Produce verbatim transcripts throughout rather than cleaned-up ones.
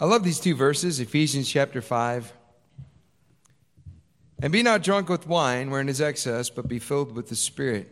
I love these two verses, Ephesians chapter five. And be not drunk with wine, wherein is excess, but be filled with the Spirit.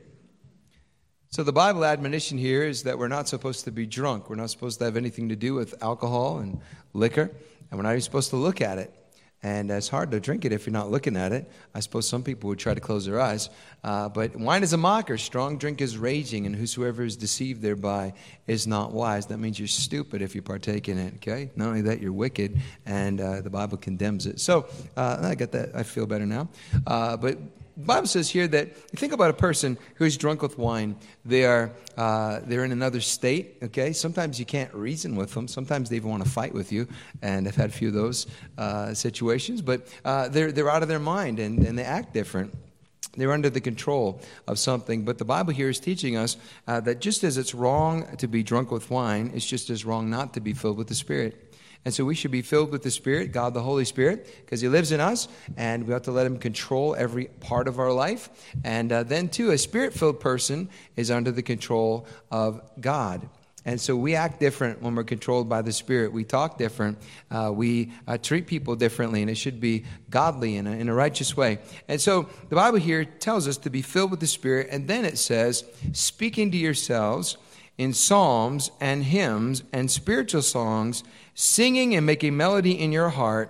So the Bible admonition here is that we're not supposed to be drunk. We're not supposed to have anything to do with alcohol and liquor, and we're not even supposed to look at it. And it's hard to drink it if you're not looking at it. I suppose some people would try to close their eyes. Uh, but wine is a mocker. Strong drink is raging, and whosoever is deceived thereby is not wise. That means you're stupid if you partake in it, okay? Not only that, you're wicked, and uh, the Bible condemns it. So uh, I got that. I feel better now. Uh, but the Bible says here that you think about a person who's drunk with wine. They are uh, they're in another state. Okay, sometimes you can't reason with them. Sometimes they even want to fight with you, and I've had a few of those uh, situations. But uh, they're they're out of their mind and, and they act different. They're under the control of something. But the Bible here is teaching us uh, that just as it's wrong to be drunk with wine, it's just as wrong not to be filled with the Spirit. And so we should be filled with the Spirit, God the Holy Spirit, because He lives in us, and we have to let Him control every part of our life. And uh, then, too, a Spirit-filled person is under the control of God. And so we act different when we're controlled by the Spirit. We talk different. Uh, we uh, treat people differently, and it should be godly in a, in a righteous way. And so the Bible here tells us to be filled with the Spirit, and then it says, speaking to yourselves in psalms and hymns and spiritual songs, singing and making melody in your heart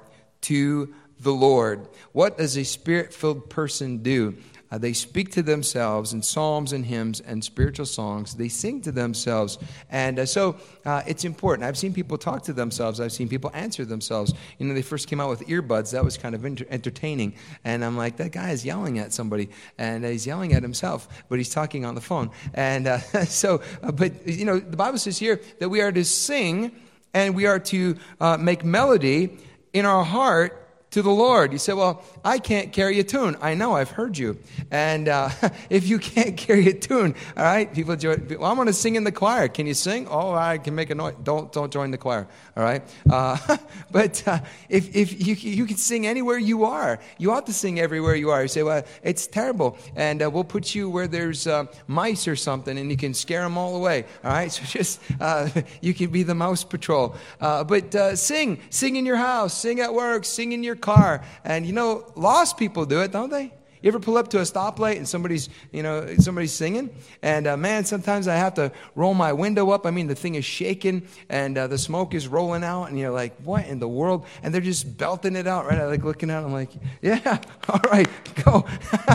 to the Lord. What does a Spirit-filled person do? Uh, they speak to themselves in psalms and hymns and spiritual songs. They sing to themselves. And uh, so uh, it's important. I've seen people talk to themselves. I've seen people answer themselves. You know, they first came out with earbuds. That was kind of inter- entertaining. And I'm like, that guy is yelling at somebody. And uh, he's yelling at himself, but he's talking on the phone. And uh, so, uh, but, you know, the Bible says here that we are to sing and we are to uh, make melody in our heart to the Lord. You say, well, I can't carry a tune. I know, I've heard you. And uh, if you can't carry a tune, all right, people join, well, I'm going to sing in the choir. Can you sing? Oh, I can make a noise. Don't don't join the choir, all right? Uh, but uh, if if you you can sing anywhere you are, you ought to sing everywhere you are. You say, well, it's terrible. And uh, we'll put you where there's uh, mice or something, and you can scare them all away, all right? So just, uh, you can be the mouse patrol. Uh, but uh, sing. Sing in your house. Sing at work. Sing in your car. And you know, lost people do it, don't they? You ever pull up to a stoplight and somebody's, you know, somebody's singing? And uh, man, sometimes I have to roll my window up. I mean, the thing is shaking and uh, the smoke is rolling out, and you're like, what in the world? And they're just belting it out, right? I like looking at it, I'm like, yeah, all right, go.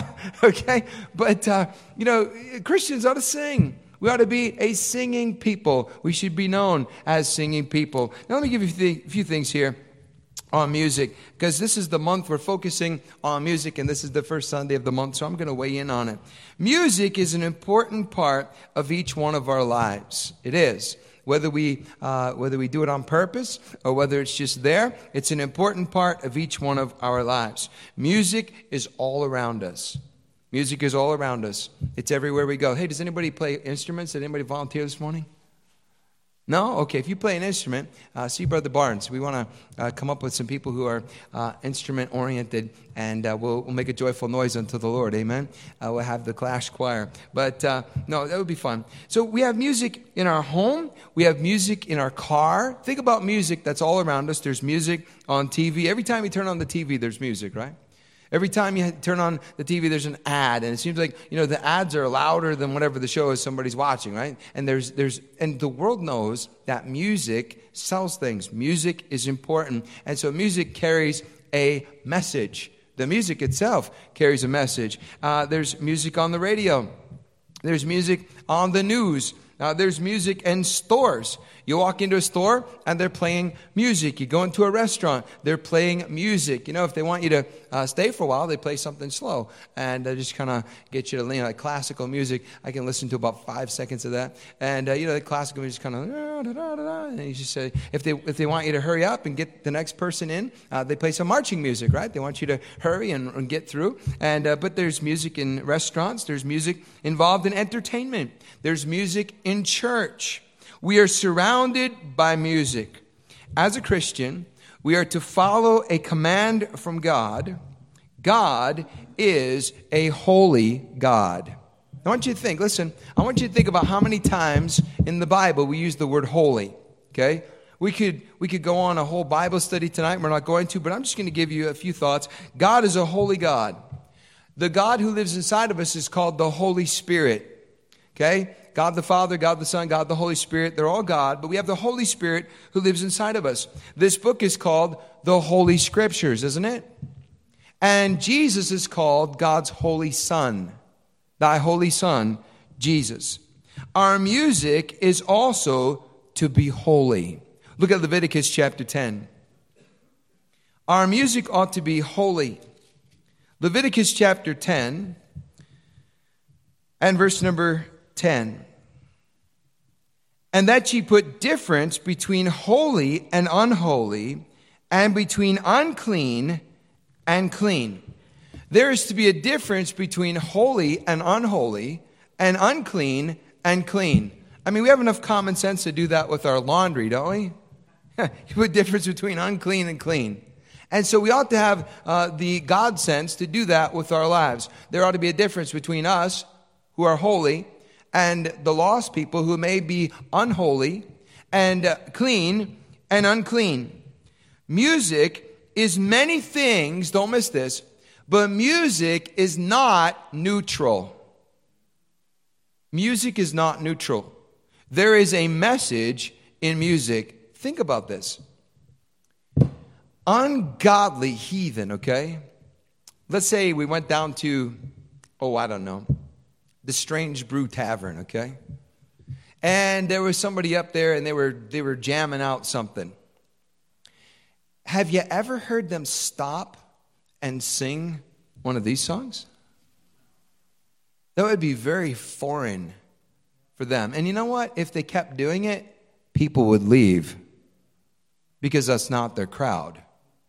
Okay? But, uh, you know, Christians ought to sing. We ought to be a singing people. We should be known as singing people. Now, let me give you a few things here on music, because this is the month we're focusing on music, and this is the first Sunday of the month, so I'm going to weigh in on it. Music is an important part of each one of our lives. It is. Whether we uh, whether we do it on purpose or whether it's just there, it's an important part of each one of our lives. Music is all around us. Music is all around us. It's everywhere we go. Hey, does anybody play instruments? Did anybody volunteer this morning? No? Okay, if you play an instrument, uh, see Brother Barnes. We want to uh, come up with some people who are uh, instrument-oriented, and uh, we'll, we'll make a joyful noise unto the Lord, amen? Uh, we'll have the Clash Choir. But, uh, no, that would be fun. So we have music in our home. We have music in our car. Think about music that's all around us. There's music on T V. Every time you turn on the T V, there's music, right? Every time you turn on the T V, there's an ad, and it seems like, you know, the ads are louder than whatever the show is somebody's watching, right? And there's, there's, and the world knows that music sells things. Music is important, and so music carries a message. The music itself carries a message. Uh, there's music on the radio. There's music on the news. Uh, there's music in stores. You walk into a store and they're playing music. You go into a restaurant, they're playing music. You know, if they want you to uh, stay for a while, they play something slow and uh, just kind of get you to lean. Like classical music, I can listen to about five seconds of that. And, uh, you know, the classical music kind of, and you just say, if they if they want you to hurry up and get the next person in, uh, they play some marching music, right? They want you to hurry and, and get through. And uh, but there's music in restaurants. There's music involved in entertainment. There's music in church. We are surrounded by music. As a Christian, we are to follow a command from God. God is a holy God. I want you to think, listen, I want you to think about how many times in the Bible we use the word holy, okay? We could we could go on a whole Bible study tonight. We're not going to, but I'm just going to give you a few thoughts. God is a holy God. The God who lives inside of us is called the Holy Spirit. Okay? God the Father, God the Son, God the Holy Spirit. They're all God, but we have the Holy Spirit who lives inside of us. This book is called the Holy Scriptures, isn't it? And Jesus is called God's Holy Son. Thy Holy Son, Jesus. Our music is also to be holy. Look at Leviticus chapter ten. Our music ought to be holy. Leviticus chapter ten and verse number ten. And that ye put difference between holy and unholy, and between unclean and clean. There is to be a difference between holy and unholy, and unclean and clean. I mean, we have enough common sense to do that with our laundry, don't we? You put difference between unclean and clean. And so we ought to have uh, the God sense to do that with our lives. There ought to be a difference between us, who are holy, and the lost people who may be unholy, and uh, clean and unclean. Music is many things, don't miss this, but music is not neutral. Music is not neutral. There is a message in music. Think about this. Ungodly heathen, okay? Let's say we went down to, oh, I don't know, the Strange Brew Tavern, okay? And there was somebody up there and they were they were jamming out something. Have you ever heard them stop and sing one of these songs? That would be very foreign for them. And you know what? If they kept doing it, people would leave because that's not their crowd.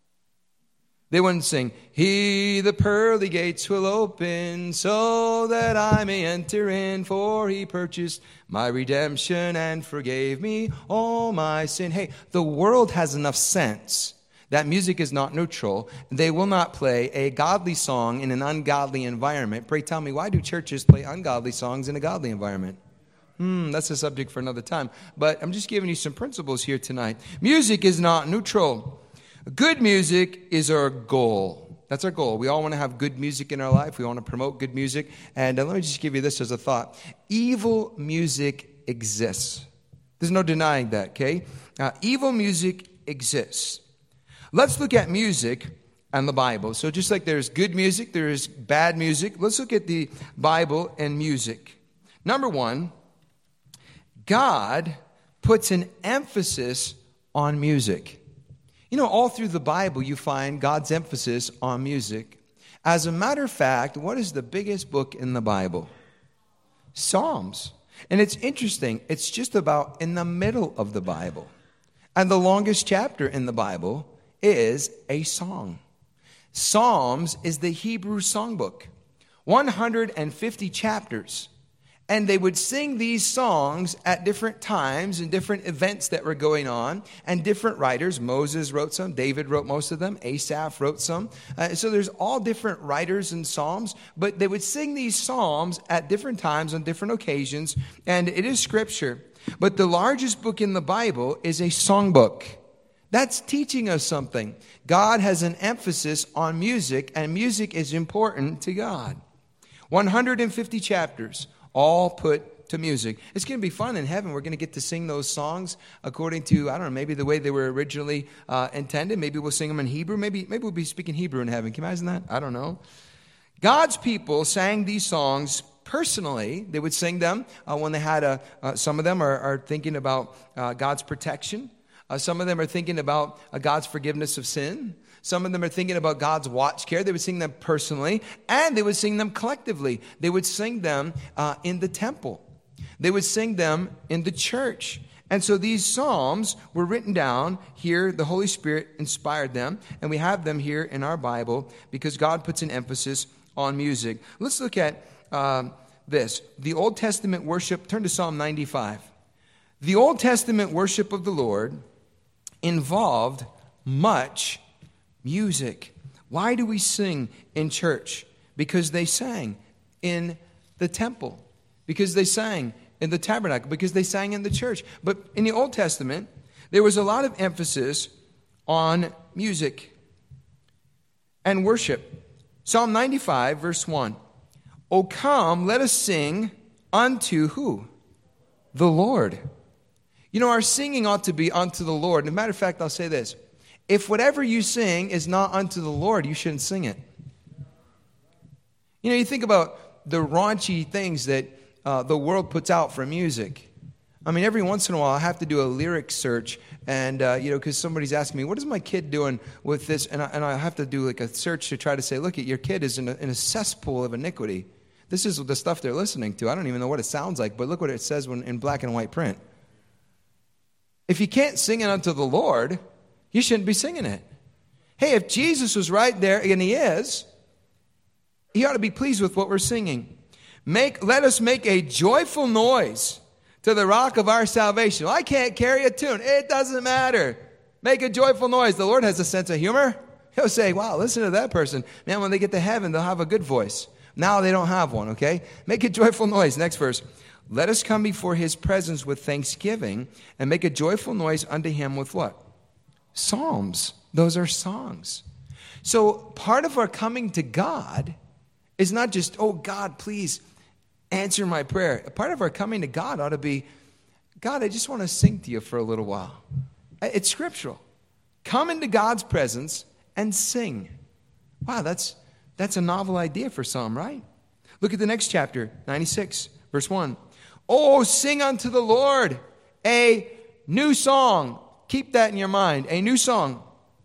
They wouldn't sing, He the pearly gates will open so that I may enter in, for He purchased my redemption and forgave me all my sin. Hey, the world has enough sense that music is not neutral. They will not play a godly song in an ungodly environment. Pray tell me, why do churches play ungodly songs in a godly environment? Hmm, that's a subject for another time. But I'm just giving you some principles here tonight. Music is not neutral. Good music is our goal. That's our goal. We all want to have good music in our life. We want to promote good music. And uh, let me just give you this as a thought. Evil music exists. There's no denying that, okay? Uh, evil music exists. Let's look at music and the Bible. So just like there's good music, there is bad music. Let's look at the Bible and music. Number one, God puts an emphasis on music. You know, all through the Bible, you find God's emphasis on music. As a matter of fact, what is the biggest book in the Bible? Psalms. And it's interesting. It's just about in the middle of the Bible. And the longest chapter in the Bible is a song. Psalms is the Hebrew songbook. one hundred fifty chapters. And they would sing these songs at different times and different events that were going on. And different writers, Moses wrote some, David wrote most of them, Asaph wrote some. Uh, so there's all different writers in Psalms. But they would sing these psalms at different times on different occasions. And it is scripture. But the largest book in the Bible is a songbook. That's teaching us something. God has an emphasis on music, and music is important to God. one hundred fifty chapters. All put to music. It's going to be fun in heaven. We're going to get to sing those songs according to, I don't know, maybe the way they were originally uh, intended. Maybe we'll sing them in Hebrew. Maybe maybe we'll be speaking Hebrew in heaven. Can you imagine that? I don't know. God's people sang these songs personally. They would sing them uh, when they had a, uh, some of them are, are thinking about uh, God's protection. Uh, some of them are thinking about uh, God's forgiveness of sin. Some of them are thinking about God's watch care. They would sing them personally, and they would sing them collectively. They would sing them uh, in the temple. They would sing them in the church. And so these psalms were written down here. The Holy Spirit inspired them, and we have them here in our Bible because God puts an emphasis on music. Let's look at um, this. The Old Testament worship. Turn to Psalm ninety-five. The Old Testament worship of the Lord involved much music. Why do we sing in church? Because they sang in the temple. Because they sang in the tabernacle. Because they sang in the church. But in the Old Testament, there was a lot of emphasis on music and worship. Psalm ninety-five, verse one. O come, let us sing unto who? The Lord. You know, our singing ought to be unto the Lord. As a matter of fact, I'll say this. If whatever you sing is not unto the Lord, you shouldn't sing it. You know, you think about the raunchy things that uh, the world puts out for music. I mean, every once in a while, I have to do a lyric search, and, uh, you know, because somebody's asking me, what is my kid doing with this? And I, and I have to do, like, a search to try to say, look, your kid is in a, in a cesspool of iniquity. This is the stuff they're listening to. I don't even know what it sounds like, but look what it says when in black and white print. If you can't sing it unto the Lord, you shouldn't be singing it. Hey, if Jesus was right there, and he is, he ought to be pleased with what we're singing. Make, let us make a joyful noise to the rock of our salvation. Well, I can't carry a tune. It doesn't matter. Make a joyful noise. The Lord has a sense of humor. He'll say, wow, listen to that person. Man, when they get to heaven, they'll have a good voice. Now they don't have one, okay? Make a joyful noise. Next verse. Let us come before his presence with thanksgiving and make a joyful noise unto him with what? Psalms. Those are songs. So part of our coming to God is not just, oh, God, please answer my prayer. Part of our coming to God ought to be, God, I just want to sing to you for a little while. It's scriptural. Come into God's presence and sing. Wow, that's that's a novel idea for some, right? Look at the next chapter, ninety-six, verse one. Oh, sing unto the Lord a new song. Keep that in your mind. A new song.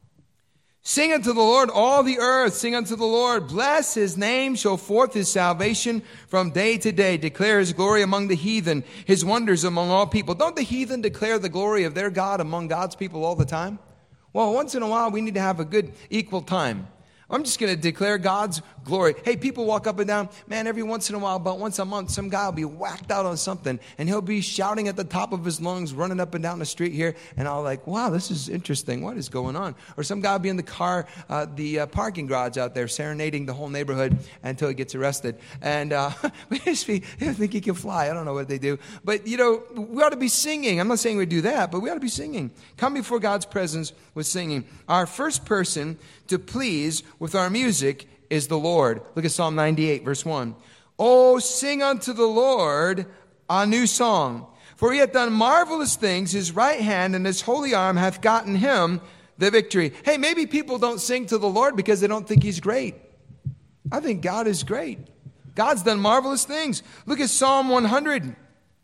Sing unto the Lord all the earth. Sing unto the Lord. Bless his name. Show forth his salvation from day to day. Declare his glory among the heathen. His wonders among all people. Don't the heathen declare the glory of their God among God's people all the time? Well, once in a while we need to have a good equal time. I'm just going to declare God's glory. Hey, people walk up and down. Man, every once in a while, about once a month, some guy will be whacked out on something, and he'll be shouting at the top of his lungs, running up and down the street here, and I'll like, wow, this is interesting. What is going on? Or some guy will be in the car, uh, the uh, parking garage out there, serenading the whole neighborhood until he gets arrested. And uh, we just be, they think he can fly. I don't know what they do. But, you know, we ought to be singing. I'm not saying we do that, but we ought to be singing. Come before God's presence with singing. Our first person to please with our music is the Lord. Look at Psalm ninety-eight, verse one. Oh, sing unto the Lord a new song, for he hath done marvelous things. His right hand and his holy arm hath gotten him the victory. Hey, maybe people don't sing to the Lord because they don't think he's great. I think God is great. God's done marvelous things. Look at Psalm one hundred.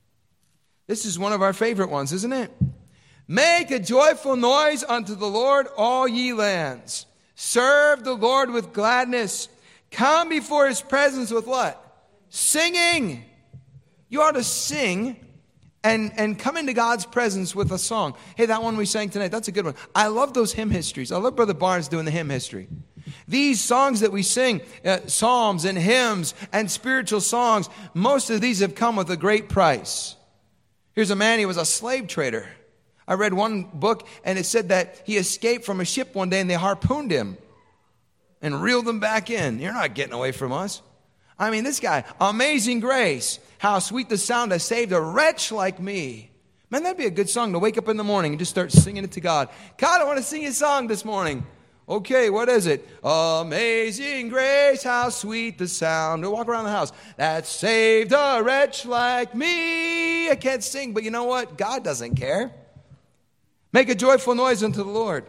This is one of our favorite ones, isn't it? Make a joyful noise unto the Lord, all ye lands. Serve the Lord with gladness. Come before his presence with what? Singing. You ought to sing and, and come into God's presence with a song. Hey, that one we sang tonight, that's a good one. I love those hymn histories. I love Brother Barnes doing the hymn history. These songs that we sing, uh, psalms and hymns and spiritual songs, most of these have come with a great price. Here's a man, he was a slave trader. I read one book, and it said that he escaped from a ship one day, and they harpooned him and reeled him back in. You're not getting away from us. I mean, this guy, amazing grace, how sweet the sound that saved a wretch like me. Man, that'd be a good song to wake up in the morning and just start singing it to God. God, I want to sing a song this morning. Okay, what is it? Amazing grace, how sweet the sound. Or walk around the house. That saved a wretch like me. I can't sing, but you know what? God doesn't care. Make a joyful noise unto the Lord.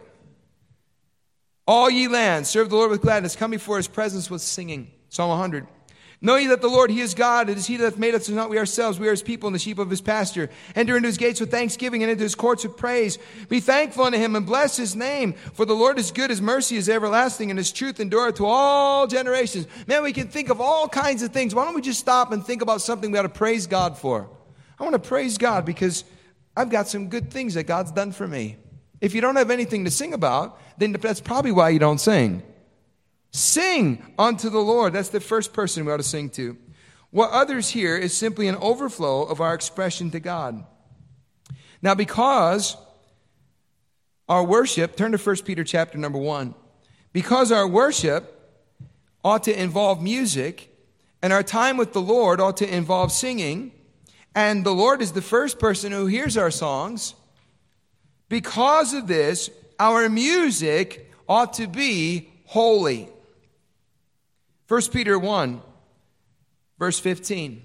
All ye lands, serve the Lord with gladness. Come before his presence with singing. Psalm one hundred. Know ye that the Lord, he is God. It is he that hath made us, and not we ourselves. We are his people and the sheep of his pasture. Enter into his gates with thanksgiving and into his courts with praise. Be thankful unto him and bless his name. For the Lord is good, his mercy is everlasting, and his truth endureth to all generations. Man, we can think of all kinds of things. Why don't we just stop and think about something we ought to praise God for? I want to praise God because I've got some good things that God's done for me. If you don't have anything to sing about, then that's probably why you don't sing. Sing unto the Lord. That's the first person we ought to sing to. What others hear is simply an overflow of our expression to God. Now, because our worship, turn to First Peter chapter number one. Because our worship ought to involve music, and our time with the Lord ought to involve singing, and the Lord is the first person who hears our songs, Because of this, our music ought to be holy. First Peter one, verse fifteen.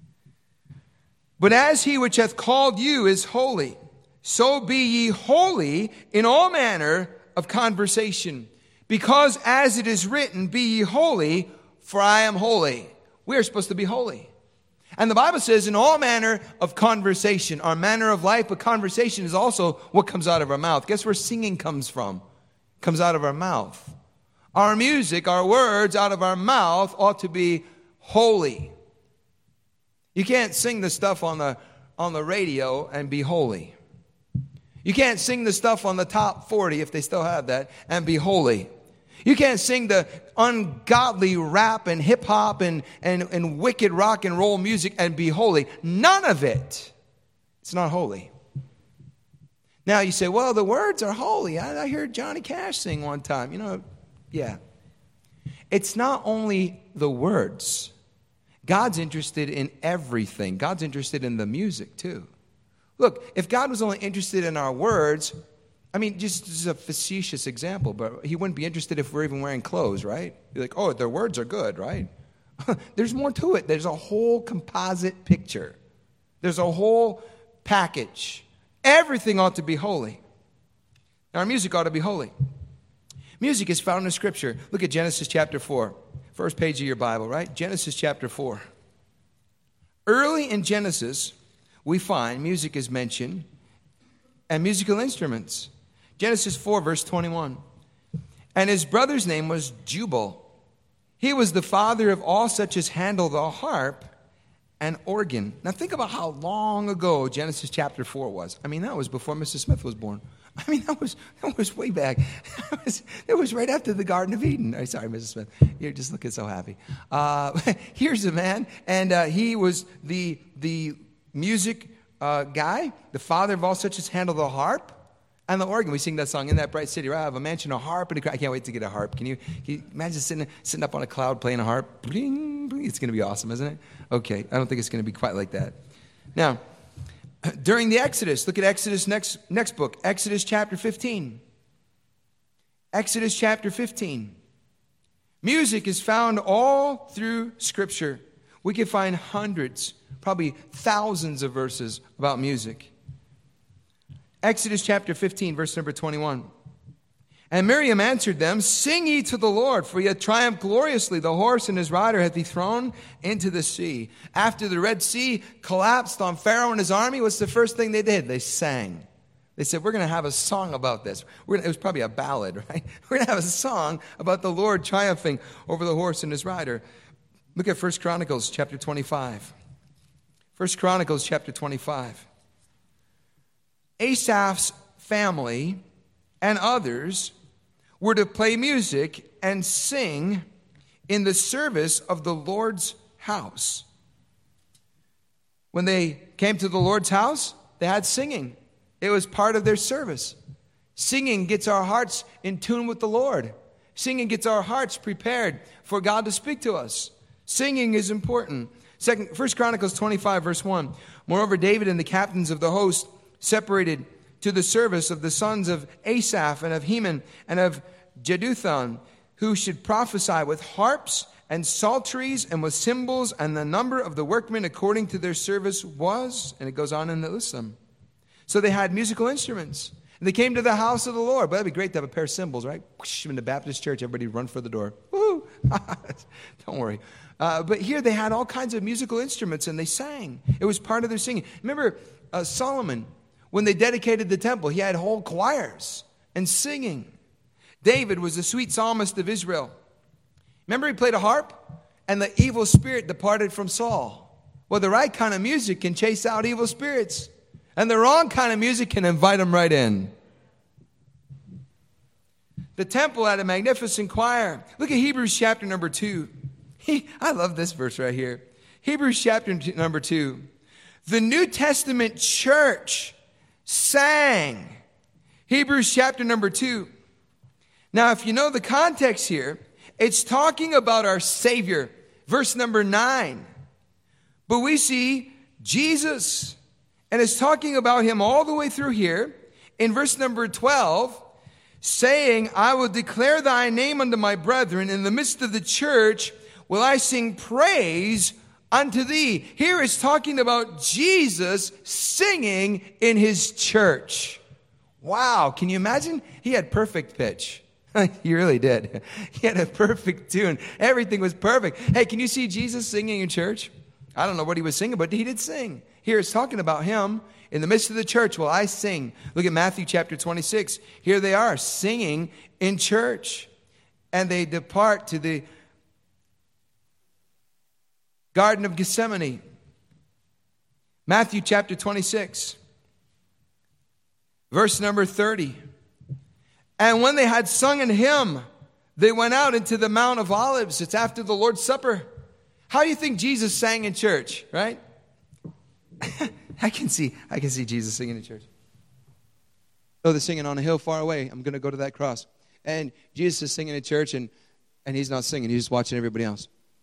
But as he which hath called you is holy, so be ye holy in all manner of conversation. Because as it is written, be ye holy, for I am holy. We are supposed to be holy. And the Bible says in all manner of conversation, our manner of life, but conversation is also what comes out of our mouth. Guess where singing comes from? It comes out of our mouth. Our music, our words out of our mouth ought to be holy. You can't sing the stuff on the on the radio and be holy. You can't sing the stuff on the top forty, if they still have that, and be holy. You can't sing the ungodly rap and hip hop and, and, and wicked rock and roll music and be holy. None of it. It's not holy. Now you say, well, the words are holy. I, I heard Johnny Cash sing one time. You know, yeah. It's not only the words. God's interested in everything. God's interested in the music too. Look, if God was only interested in our words, I mean, just, just a facetious example, but he wouldn't be interested if we're even wearing clothes, right? You're like, oh, their words are good, right? There's more to it. There's a whole composite picture. There's a whole package. Everything ought to be holy. Our music ought to be holy. Music is found in Scripture. Look at Genesis chapter four. First page of your Bible, right? Genesis chapter four. Early in Genesis, we find music is mentioned and musical instruments. Genesis four, verse twenty-one. And his brother's name was Jubal. He was the father of all such as handle the harp and organ. Now think about how long ago Genesis chapter four was. I mean, that was before Missus Smith was born. I mean, that was that was way back. That was, that was right after the Garden of Eden. Oh, sorry, Missus Smith. You're just looking so happy. Uh, here's a man, and uh, he was the the music uh, guy, the father of all such as handle the harp and the organ. We sing that song, In That Bright City, right? I have a mansion, a harp, and a, I can't wait to get a harp. Can you, can you imagine sitting sitting up on a cloud playing a harp? Bling, bling. It's going to be awesome, isn't it? Okay, I don't think it's going to be quite like that. Now, during the Exodus, look at Exodus next next book, Exodus chapter fifteen. Exodus chapter fifteen. Music is found all through Scripture. We can find hundreds, probably thousands of verses about music. Exodus chapter fifteen, verse number twenty-one. And Miriam answered them, Sing ye to the Lord, for he hath triumphed gloriously. The horse and his rider hath he thrown into the sea. After the Red Sea collapsed on Pharaoh and his army, what's the first thing they did? They sang. They said, we're going to have a song about this. We're gonna, it was probably a ballad, right? We're going to have a song about the Lord triumphing over the horse and his rider. Look at First Chronicles chapter twenty-five. First Chronicles chapter twenty-five. Asaph's family and others were to play music and sing in the service of the Lord's house. When they came to the Lord's house, they had singing. It was part of their service. Singing gets our hearts in tune with the Lord. Singing gets our hearts prepared for God to speak to us. Singing is important. Second, First Chronicles twenty-five, verse one. Moreover, David and the captains of the host separated to the service of the sons of Asaph and of Heman and of Jeduthun, who should prophesy with harps and psalteries and with cymbals, and the number of the workmen according to their service was, and it goes on in the list them. So they had musical instruments. And they came to the house of the Lord. But that'd be great to have a pair of cymbals, right? In the Baptist church, everybody run for the door. Woo! Don't worry. Uh, but here they had all kinds of musical instruments, and they sang. It was part of their singing. Remember uh, Solomon, when they dedicated the temple, he had whole choirs and singing. David was the sweet psalmist of Israel. Remember he played a harp? And the evil spirit departed from Saul. Well, the right kind of music can chase out evil spirits. And the wrong kind of music can invite them right in. The temple had a magnificent choir. Look at Hebrews chapter number two. He, I love this verse right here. Hebrews chapter number two. The New Testament church sang. Hebrews chapter number two. Now, if you know the context here, it's talking about our Savior. Verse number nine. But we see Jesus, and it's talking about him all the way through here. in verse number twelve, saying, I will declare thy name unto my brethren. In the midst of the church will I sing praise unto thee. Here it's talking about Jesus singing in his church. Wow, can you imagine? He had perfect pitch. He really did. He had a perfect tune. Everything was perfect. Hey, can you see Jesus singing in church? I don't know what he was singing, but he did sing. Here it's talking about him. In the midst of the church will I sing. Look at Matthew chapter twenty-six. Here they are singing in church. And they depart to the Garden of Gethsemane. Matthew chapter twenty-six. Verse number thirty. And when they had sung an hymn, they went out into the Mount of Olives. It's after the Lord's Supper. How do you think Jesus sang in church, right? I can see, I can see Jesus singing in church. Oh, they're singing on a hill far away. I'm going to go to that cross. And Jesus is singing in church, and, and he's not singing. He's just watching everybody else.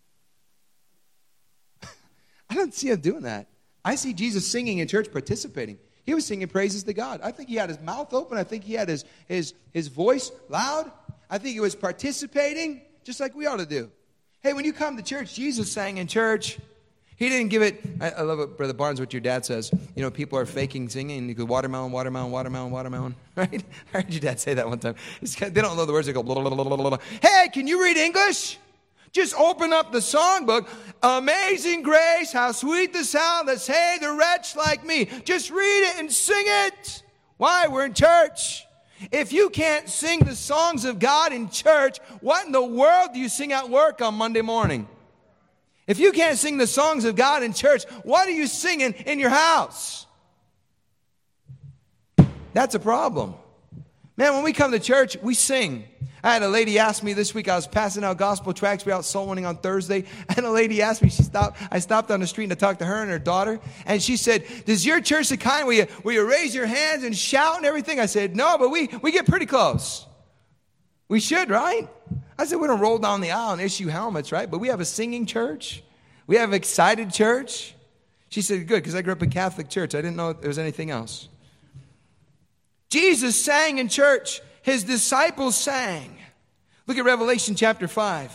I don't see him doing that. I see Jesus singing in church, participating. He was singing praises to God. I think he had his mouth open. I think he had his, his, his voice loud. I think he was participating, just like we ought to do. Hey, when you come to church, Jesus sang in church. He didn't give it, I, I love it, Brother Barnes, what your dad says. You know, people are faking singing, and you go, watermelon, watermelon, watermelon, watermelon. Right? I heard your dad say that one time. It's kind of, they don't know the words. They go, blah, blah, blah, blah, blah. Hey, can you read English? Just open up the songbook. Amazing grace, how sweet the sound that saved a wretch like me. Just read it and sing it. Why? We're in church. If you can't sing the songs of God in church, what in the world do you sing at work on Monday morning? If you can't sing the songs of God in church, what are you singing in your house? That's a problem. Man, when we come to church, we sing. I had a lady ask me this week, I was passing out gospel tracts. We were out soul winning on Thursday. And a lady asked me, she stopped, I stopped on the street to talk to her and her daughter. And she said, does your church the kind where you, where you raise your hands and shout and everything? I said, no, but we, we get pretty close. We should, right? I said, we don't roll down the aisle and issue helmets, right? But we have a singing church. We have an excited church. She said, good, because I grew up in Catholic church. I didn't know there was anything else. Jesus sang in church. His disciples sang. Look at Revelation chapter five.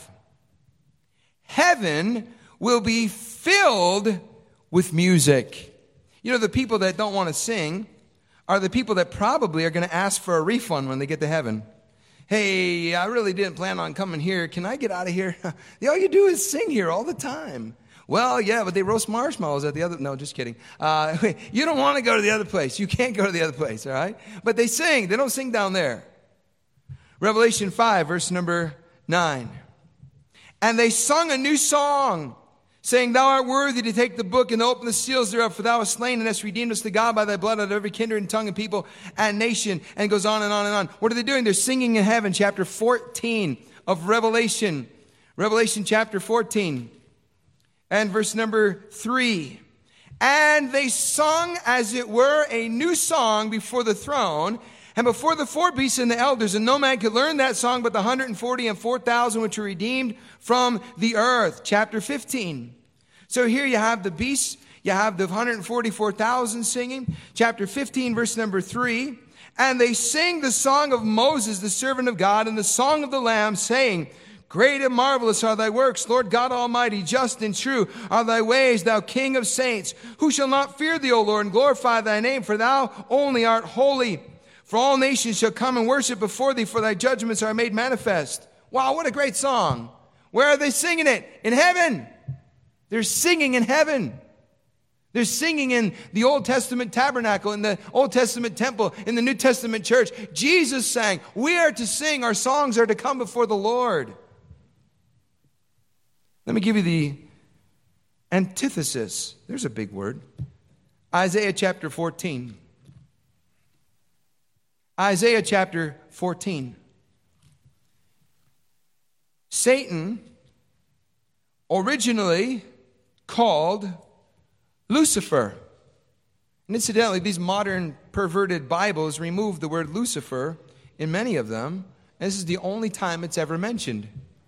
Heaven will be filled with music. You know, the people that don't want to sing are the people that probably are going to ask for a refund when they get to heaven. Hey, I really didn't plan on coming here. Can I get out of here? All you do is sing here all the time. Well, yeah, but they roast marshmallows at the other... No, just kidding. Uh, you don't want to go to the other place. You can't go to the other place, all right? But they sing. They don't sing down there. Revelation five, verse number nine. And they sung a new song, saying, Thou art worthy to take the book and to open the seals thereof, for thou hast slain and hast redeemed us to God by thy blood out of every kindred and tongue and people and nation. And it goes on and on and on. What are they doing? They're singing in heaven, chapter fourteen of Revelation. Revelation chapter fourteen. And verse number three. And they sung, as it were, a new song before the throne, and before the four beasts and the elders, and no man could learn that song but the one hundred forty and four thousand which were redeemed from the earth. Chapter fifteen. So here you have the beasts, you have the one hundred forty-four thousand singing. Chapter fifteen, verse number three. And they sing the song of Moses, the servant of God, and the song of the Lamb, saying, Great and marvelous are thy works, Lord God Almighty, just and true are thy ways, thou King of saints. Who shall not fear thee, O Lord, and glorify thy name? For thou only art holy. For all nations shall come and worship before thee, for thy judgments are made manifest. Wow, what a great song. Where are they singing it? In heaven. They're singing in heaven. They're singing in the Old Testament tabernacle, in the Old Testament temple, in the New Testament church. Jesus sang, we are to sing, our songs are to come before the Lord. Let me give you the antithesis. There's a big word. Isaiah chapter fourteen. Isaiah chapter fourteen. Satan, originally called Lucifer. And incidentally, these modern perverted Bibles remove the word Lucifer in many of them. And this is the only time it's ever mentioned.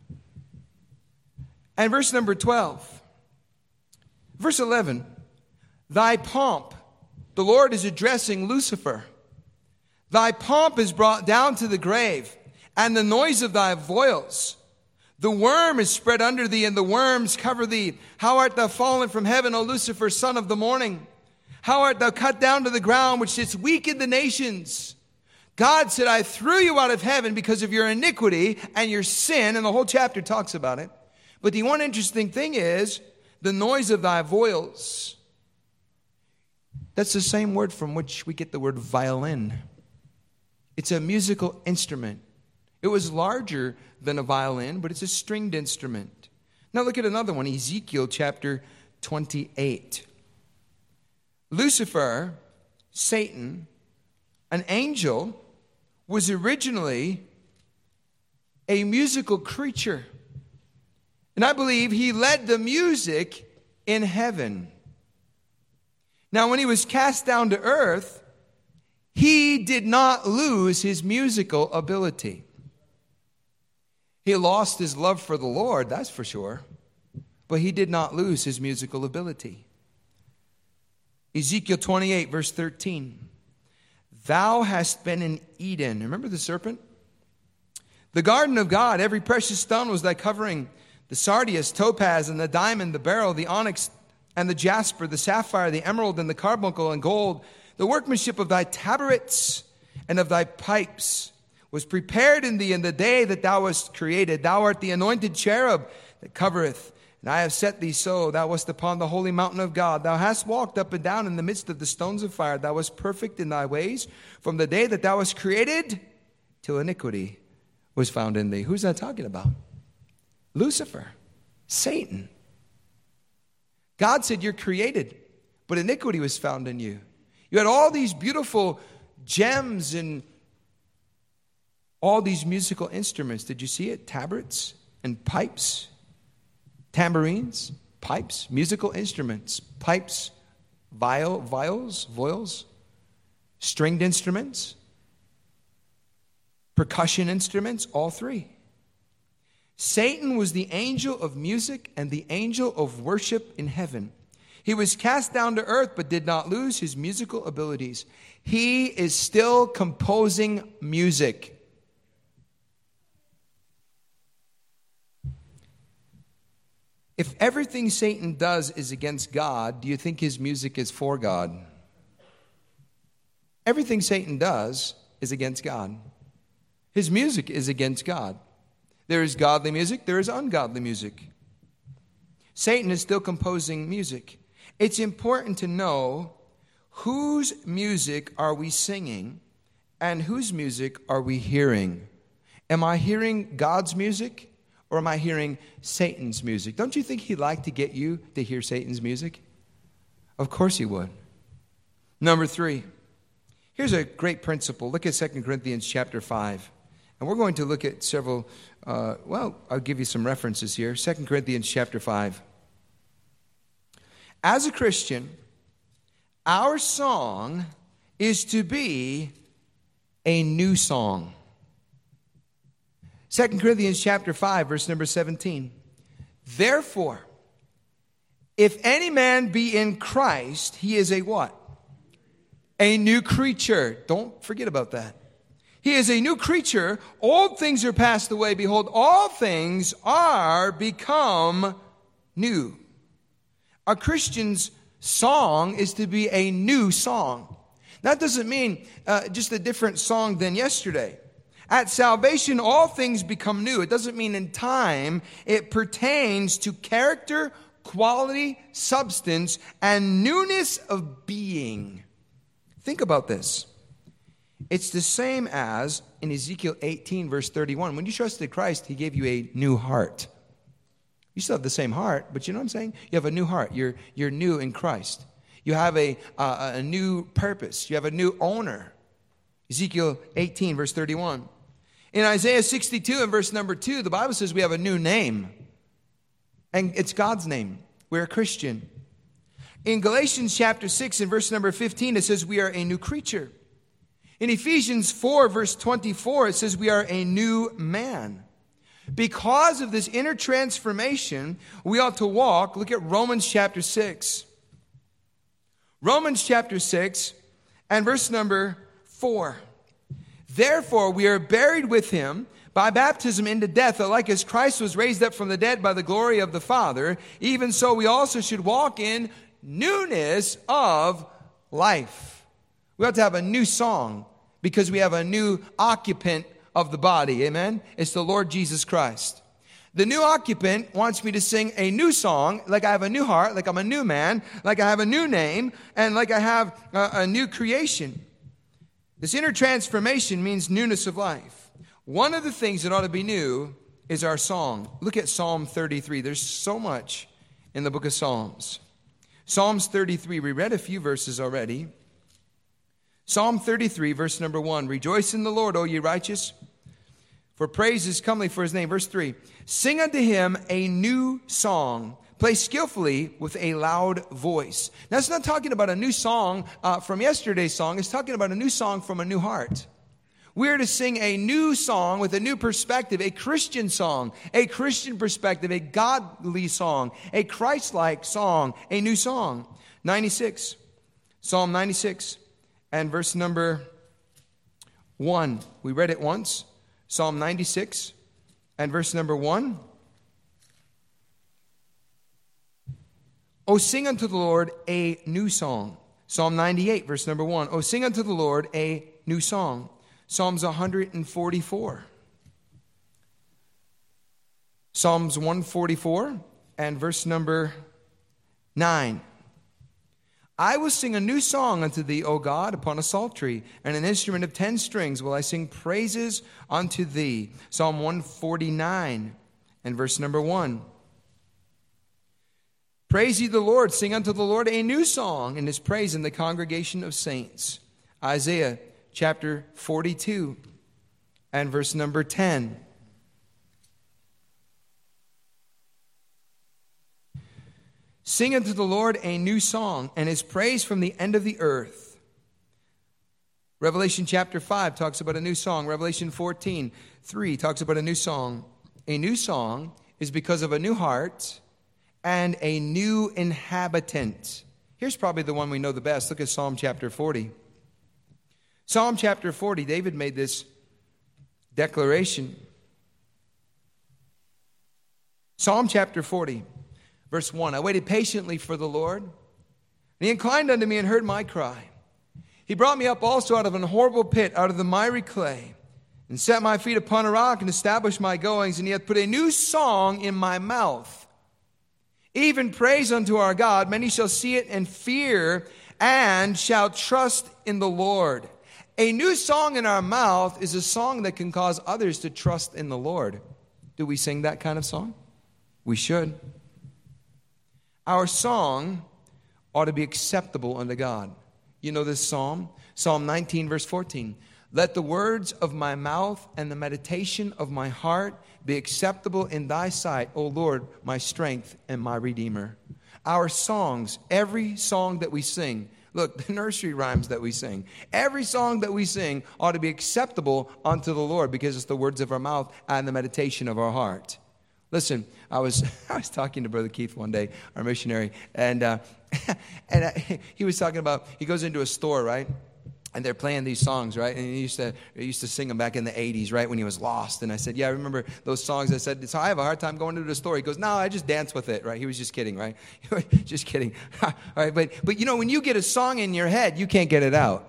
And verse number twelve. Verse eleven. Thy pomp, the Lord is addressing Lucifer. Thy pomp is brought down to the grave, and the noise of thy voiles. The worm is spread under thee, and the worms cover thee. How art thou fallen from heaven, O Lucifer, son of the morning? How art thou cut down to the ground, which didst weaken the nations? God said, I threw you out of heaven because of your iniquity and your sin, and the whole chapter talks about it. But the one interesting thing is the noise of thy voiles. That's the same word from which we get the word violin. It's a musical instrument. It was larger than a violin, but it's a stringed instrument. Now look at another one, Ezekiel chapter twenty-eight. Lucifer, Satan, an angel, was originally a musical creature. And I believe he led the music in heaven. Now, when he was cast down to earth, he did not lose his musical ability. He lost his love for the Lord, that's for sure. But he did not lose his musical ability. Ezekiel twenty-eight, verse thirteen. Thou hast been in Eden. Remember the serpent? The garden of God, every precious stone was thy covering. The sardius, topaz, and the diamond, the beryl, the onyx, and the jasper, the sapphire, the emerald, and the carbuncle, and gold. The workmanship of thy tabrets and of thy pipes was prepared in thee in the day that thou wast created. Thou art the anointed cherub that covereth. And I have set thee so. Thou wast upon the holy mountain of God. Thou hast walked up and down in the midst of the stones of fire. Thou wast perfect in thy ways from the day that thou wast created till iniquity was found in thee. Who's that talking about? Lucifer, Satan. God said you're created, but iniquity was found in you. You had all these beautiful gems and all these musical instruments. Did you see it? Tabrets and pipes, tambourines, pipes, musical instruments, pipes, viol, viols, voiles, stringed instruments, percussion instruments, all three. Satan was the angel of music and the angel of worship in heaven. He was cast down to earth but did not lose his musical abilities. He is still composing music. If everything Satan does is against God, do you think his music is for God? Everything Satan does is against God. His music is against God. There is godly music, there is ungodly music. Satan is still composing music. It's important to know whose music are we singing and whose music are we hearing. Am I hearing God's music or am I hearing Satan's music? Don't you think he'd like to get you to hear Satan's music? Of course he would. Number three, here's a great principle. Look at Second Corinthians chapter five. And we're going to look at several, uh, well, I'll give you some references here. Second Corinthians chapter five. As a Christian, our song is to be a new song. Second Corinthians chapter five, verse number seventeen. Therefore, if any man be in Christ, he is a what? A new creature. Don't forget about that. He is a new creature. Old things are passed away. Behold, all things are become new. A Christian's song is to be a new song. That doesn't mean uh, just a different song than yesterday. At salvation, all things become new. It doesn't mean in time. It pertains to character, quality, substance, and newness of being. Think about this. It's the same as in Ezekiel eighteen, verse thirty-one. When you trusted Christ, he gave you a new heart. You still have the same heart, but you know what I'm saying? You have a new heart. You're, you're new in Christ. You have a, uh, a new purpose. You have a new owner. Ezekiel eighteen, verse thirty-one. In Isaiah sixty-two and verse number two, the Bible says we have a new name. And it's God's name. We're a Christian. In Galatians chapter six and verse number fifteen, it says we are a new creature. In Ephesians four, verse twenty-four, it says we are a new man. Because of this inner transformation, we ought to walk. Look at Romans chapter six. Romans chapter six and verse number four. Therefore, we are buried with him by baptism into death, that like as Christ was raised up from the dead by the glory of the Father, even so we also should walk in newness of life. We ought to have a new song because we have a new occupant of the body. Amen? It's the Lord Jesus Christ. The new occupant wants me to sing a new song, like I have a new heart, like I'm a new man, like I have a new name, and like I have a, a new creation. This inner transformation means newness of life. One of the things that ought to be new is our song. Look at Psalm thirty-three. There's so much in the book of Psalms. Psalms thirty-three, we read a few verses already. Psalm thirty-three, verse number one. Rejoice in the Lord, O ye righteous, for praise is comely for his name. Verse three. Sing unto him a new song. Play skillfully with a loud voice. Now, it's not talking about a new song uh, from yesterday's song. It's talking about a new song from a new heart. We're to sing a new song with a new perspective, a Christian song, a Christian perspective, a godly song, a Christ-like song, a new song. ninety-six, Psalm ninety-six and verse number one. We read it once. Psalm ninety-six and verse number one. O sing unto the Lord a new song. Psalm ninety-eight, verse number one. O sing unto the Lord a new song. Psalms one forty-four. Psalms one forty-four and verse number nine. I will sing a new song unto thee, O God, upon a psaltery, and an instrument of ten strings will I sing praises unto thee. Psalm one forty-nine and verse number one. Praise ye the Lord, sing unto the Lord a new song, in his praise in the congregation of saints. Isaiah chapter forty-two and verse number ten. Sing unto the Lord a new song, and his praise from the end of the earth. Revelation chapter five talks about a new song. Revelation fourteen, three talks about a new song. A new song is because of a new heart and a new inhabitant. Here's probably the one we know the best. Look at Psalm chapter forty. Psalm chapter forty, David made this declaration. Psalm chapter forty, verse one. I waited patiently for the Lord, and he inclined unto me and heard my cry. He brought me up also out of an horrible pit, out of the miry clay, and set my feet upon a rock and established my goings, and he hath put a new song in my mouth, even praise unto our God. Many shall see it and fear, and shall trust in the Lord. A new song in our mouth is a song that can cause others to trust in the Lord. Do we sing that kind of song? We should. Our song ought to be acceptable unto God. You know this psalm? Psalm nineteen, verse fourteen. Let the words of my mouth and the meditation of my heart be acceptable in thy sight, O Lord, my strength and my Redeemer. Our songs, every song that we sing, look, the nursery rhymes that we sing, every song that we sing ought to be acceptable unto the Lord because it's the words of our mouth and the meditation of our heart. Listen, I was I was talking to Brother Keith one day, our missionary, and uh, and I, he was talking about, he goes into a store, right? And they're playing these songs, right? And he used to he used to sing them back in the eighties, right, when he was lost. And I said, yeah, I remember those songs. I said, so I have a hard time going into the store. He goes, no, I just dance with it, right? He was just kidding, right? Just kidding. All right, but, but you know, when you get a song in your head, you can't get it out.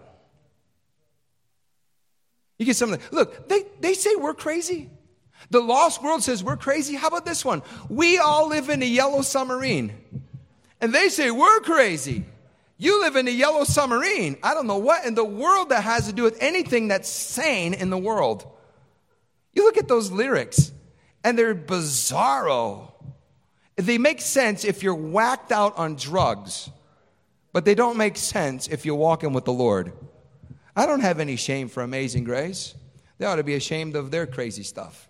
You get something. Look, they, they say we're crazy. The lost world says we're crazy. How about this one? We all live in a yellow submarine. And they say we're crazy. You live in a yellow submarine. I don't know what in the world that has to do with anything that's sane in the world. You look at those lyrics, and they're bizarro. They make sense if you're whacked out on drugs, but they don't make sense if you're walking with the Lord. I don't have any shame for Amazing Grace. They ought to be ashamed of their crazy stuff.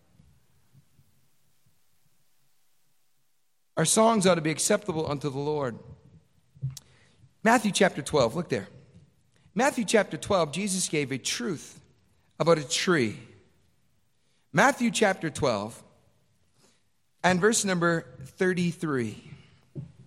Our songs ought to be acceptable unto the Lord. Matthew chapter twelve, look there. Matthew chapter twelve, Jesus gave a truth about a tree. Matthew chapter twelve and verse number thirty-three.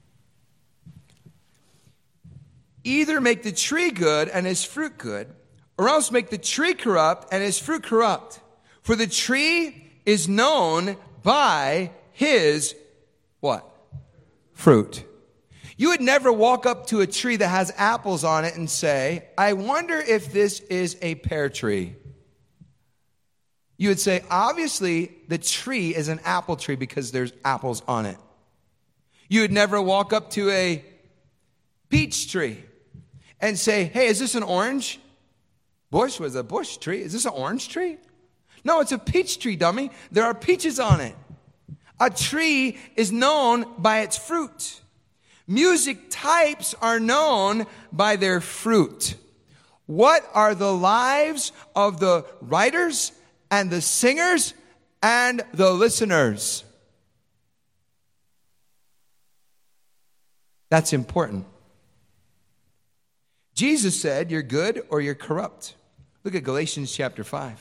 Either make the tree good and his fruit good, or else make the tree corrupt and his fruit corrupt. For the tree is known by his what? Fruit. You would never walk up to a tree that has apples on it and say, I wonder if this is a pear tree. You would say, obviously, the tree is an apple tree because there's apples on it. You would never walk up to a peach tree and say, hey, is this an orange bush? Was a bush tree? Is this an orange tree? No, it's a peach tree, dummy. There are peaches on it. A tree is known by its fruit. Music types are known by their fruit. What are the lives of the writers and the singers and the listeners? That's important. Jesus said, you're good or you're corrupt. Look at Galatians chapter five.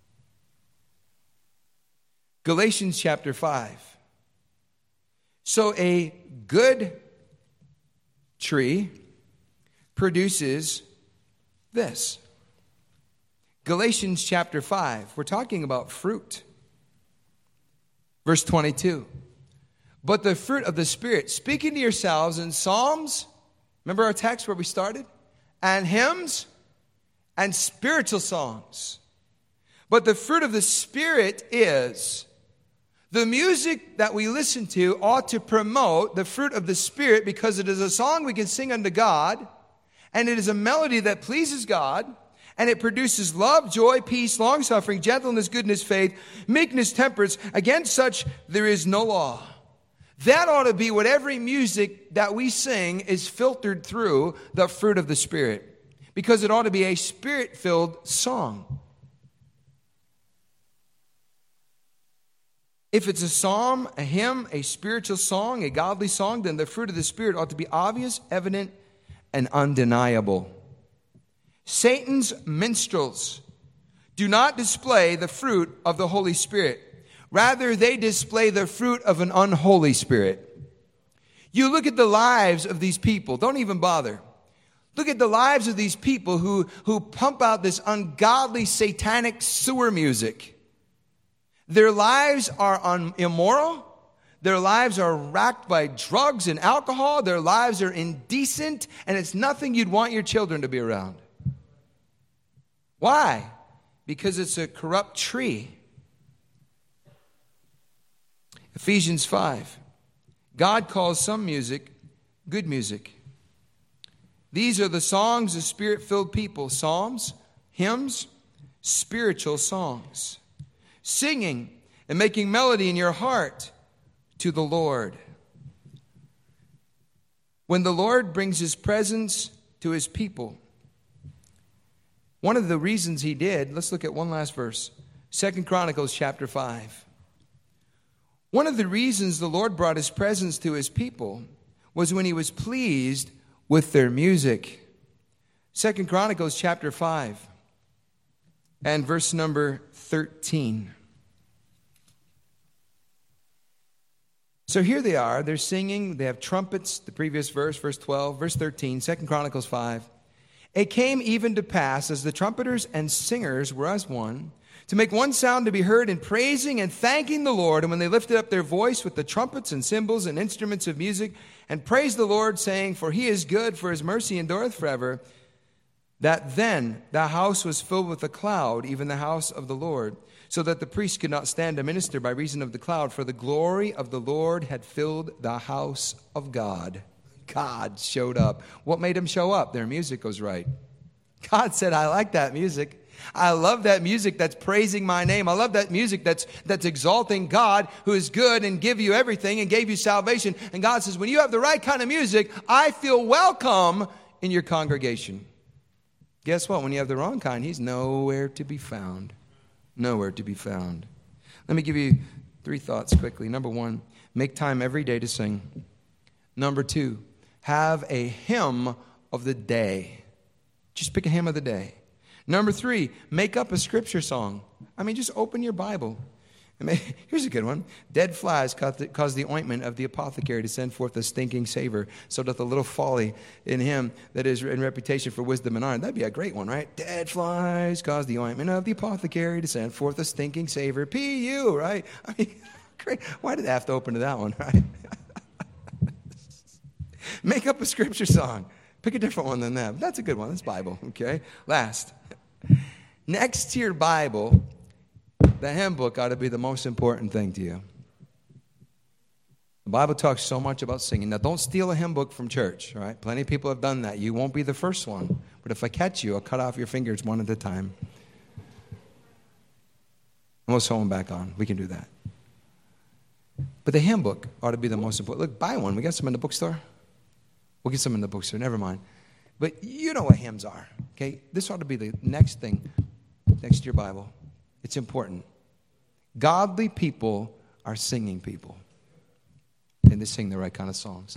Galatians chapter five. So a good tree produces this. Galatians chapter five. We're talking about fruit. Verse twenty-two. But the fruit of the Spirit, speaking to yourselves in psalms, remember our text where we started? And hymns and spiritual songs. But the fruit of the Spirit is the music that we listen to ought to promote the fruit of the Spirit because it is a song we can sing unto God, and it is a melody that pleases God, and it produces love, joy, peace, long-suffering, gentleness, goodness, faith, meekness, temperance. Against such there is no law. That ought to be what every music that we sing is filtered through the fruit of the Spirit, because it ought to be a Spirit-filled song. If it's a psalm, a hymn, a spiritual song, a godly song, then the fruit of the Spirit ought to be obvious, evident, and undeniable. Satan's minstrels do not display the fruit of the Holy Spirit. Rather, they display the fruit of an unholy spirit. You look at the lives of these people. Don't even bother. Look at the lives of these people who, who pump out this ungodly, satanic sewer music. Their lives are un- immoral. Their lives are racked by drugs and alcohol. Their lives are indecent, and it's nothing you'd want your children to be around. Why? Because it's a corrupt tree. Ephesians five. God calls some music good music. These are the songs of Spirit-filled people. Psalms, hymns, spiritual songs. Singing and making melody in your heart to the Lord. When the Lord brings his presence to his people, one of the reasons he did, let's look at one last verse. Second Chronicles chapter five. One of the reasons the Lord brought his presence to his people was when he was pleased with their music. Second Chronicles chapter five and verse number thirteen. So here they are, they're singing, they have trumpets, the previous verse, verse twelve, verse thirteen, Second Chronicles five. It came even to pass, as the trumpeters and singers were as one, to make one sound to be heard in praising and thanking the Lord. And when they lifted up their voice with the trumpets and cymbals and instruments of music, and praised the Lord, saying, for he is good, for his mercy endureth forever, that then the house was filled with a cloud, even the house of the Lord, so that the priest could not stand to minister by reason of the cloud, for the glory of the Lord had filled the house of God. God showed up. What made him show up? Their music was right. God said, I like that music. I love that music that's praising my name. I love that music that's that's exalting God, who is good and give you everything and gave you salvation. And God says, when you have the right kind of music, I feel welcome in your congregation. Guess what? When you have the wrong kind, he's nowhere to be found. Nowhere to be found. Let me give you three thoughts quickly. Number one, make time every day to sing. Number two, have a hymn of the day. Just pick a hymn of the day. Number three, make up a scripture song. I mean, just open your Bible. Here's a good one. Dead flies cause the ointment of the apothecary to send forth a stinking savor, so doth a little folly in him that is in reputation for wisdom and honor. That'd be a great one, right? Dead flies cause the ointment of the apothecary to send forth a stinking savor. P U, right? I mean, great. Why did I have to open to that one, right? Make up a scripture song. Pick a different one than that. That's a good one. That's Bible, okay? Last. Next to your Bible, the hymn book ought to be the most important thing to you. The Bible talks so much about singing. Now, don't steal a hymn book from church, all right? Plenty of people have done that. You won't be the first one. But if I catch you, I'll cut off your fingers one at a time. And we'll sew them back on. We can do that. But the hymn book ought to be the most important. Look, buy one. We got some in the bookstore. We'll get some in the bookstore. Never mind. But you know what hymns are, okay? This ought to be the next thing next to your Bible. It's important. Godly people are singing people. And they sing the right kind of songs.